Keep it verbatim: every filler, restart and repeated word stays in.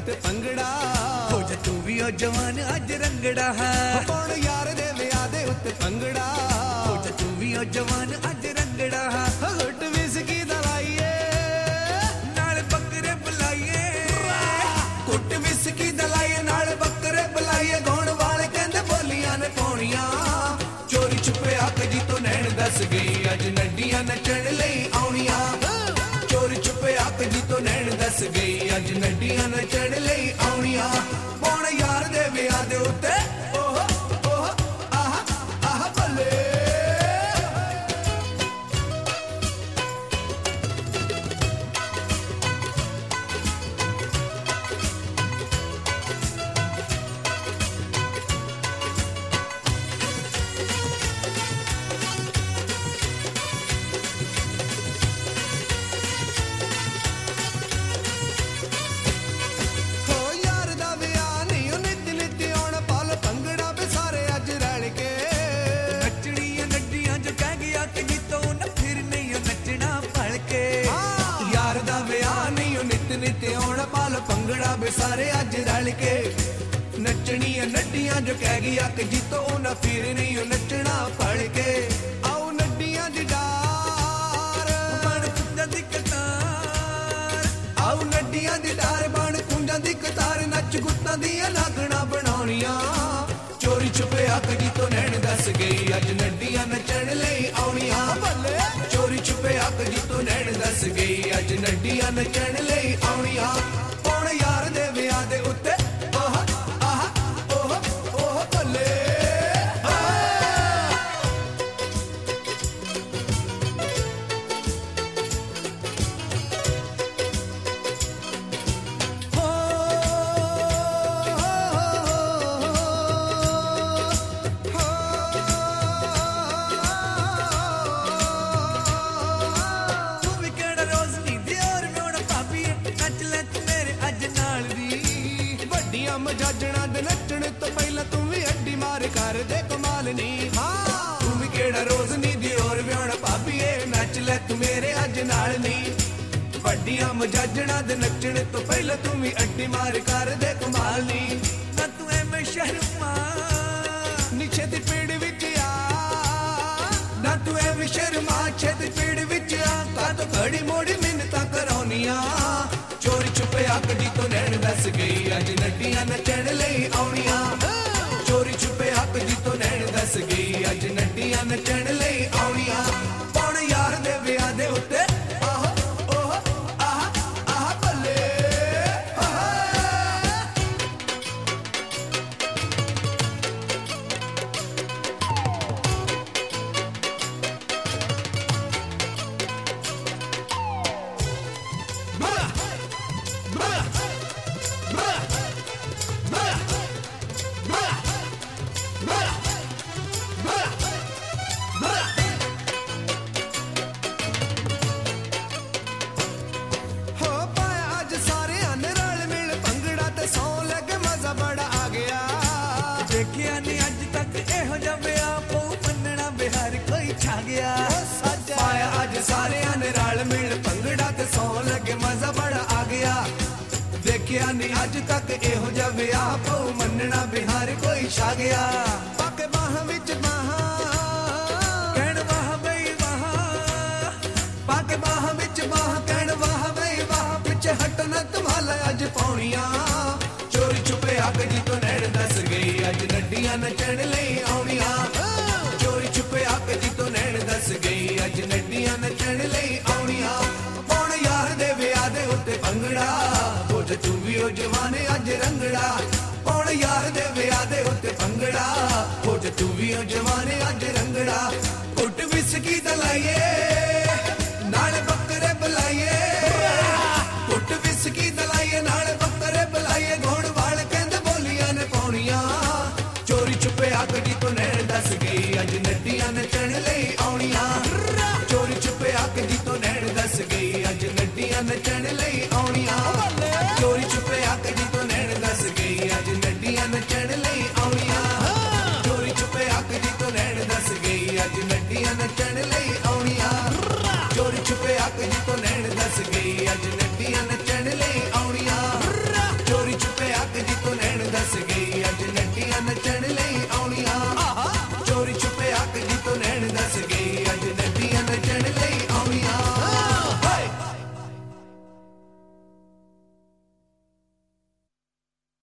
उत्ते पंगड़ा हो जा तू भी ओ जवान अज रंगड़ा है पाउण यार दे विआह दे उत्ते पंगड़ा हो जा तू भी ओ जवान अज रंगड़ा है घुट विस्की दलाइए नाल बकरे बुलाइए घुट विस्की दलाइए नाल बकरे बुलाइए गाउण वाले कहंदे बोलियां ने पाउणियां चोरी छुपे आक जी तो नैन दस गई अज नड्डियां नचण लई आउणियां चोरी छुपे आक जी तो नैन दस गई अज नड्डियां नचण लई आउणियां पाउण यार दे विआह दे उत्ते ओह ओह आह आह भले पंगड़ा बेसारे अज रल के नचनी नड्डियां जो कह गई अक जीतो ना फिर नहीं नचना पड़ के आओ नड्डियां दी डार बन कुंजा दी कतार आओ नड्डियां दी डार बन कुंजा दी कतार नच गुत्तां दियां लागना बनाउणियां चोरी छुपे अक जीतो नैन दस गई अज नड्डियां नचण लई आउणियां भले चोरी छुपे अक जीतो नैन दस गई अज नड्डियां नचण लई आउणियां यार दे विआह दे उत्ते ओह आह ओह ओह भले तू भी केड़ा रोज नी दियोर मेरा भाभी नच ले तू मेरे अज नाल दी वड्डियां मजाजणा दे नचण तो पहला तू भी अड्डी मार कर दे कमाल नी हां तू भी केड़ा रोज नी दियोर व्याण भाभीए नच ले तू मेरे अज नाल नी वड्डियां मजाजणा दे नचण तो पहला तू भी अड्डी मार कर दे कमाल नी ना तू एवें शर्मा नीचे दी पीड़ विच आ ना तू एवें शर्मा छेती पीड़ विच आ का तो घड़ी मोड़ी मिन्नतां कराउनियां चोरी छुपे अक जी तो नैन दस गई अज नड्डियां नचण लई आउणियां चोरी छुपे अक जी तो नैन दस गई अज नड्डियां नचण लई आउणियां पाउण यार दे विआह दे उत्ते आह ओह आह आह भले देखिया नी अज तक एहो जा विआह पौ मनना बिहार कोई छा गया पाया अज सारे ने रल मिल पंगड़ा ते सौ लगे मजा बड़ा आ गया देखिया नी अज तक एहो जा विआह पौ मनना बिहार कोई छा गया पाके बाह विच बाह कहण वाह बई वाह पाके बाह विच बाह कहण वाह बई वाह पिछे हट न तुम्हारा अज पाउणियां चोरी छुपे अक जी तो नैन दस गई अज नड्डियां नचण लई आउणियां चोरी छुपे अक जी तो नैन दस गई अज नड्डियां नचण लई आउणियां पाउण यार दे विआह दे उत्ते पंगड़ा हो जा तू भी ओ जवाने अज रंगड़ा पाउण यार दे विआह दे उत्ते पंगड़ा हो जा तू भी ओ जवाने अज रंगड़ा घुट विस्की दलाइए नाल बकरे बुलाइए घुट विस्की दलाइए नाल बकरे बुलाइए गाउण वाले कहंदे बोलियां ने पाउणियां चोरी छुपे अक जी तो नैन दस गई अज नड्डियां नचण लई आउणियां चोरी छुपे अक जी तो नैन दस गई अज नड्डियां नचण लई आउणियां चोरी छुपे अक जी तो नैन दस गई अज नड्डियां नचण लई आउणियां चोरी छुपे अक जी तो नैन दस गई अज नड्डियां नचण लई आउणियां चोरी छुपे अक जी तो नैन दस गई अज नड्डियां नचण लई आउणियां ਚੋਰੀ ਛੁਪੇ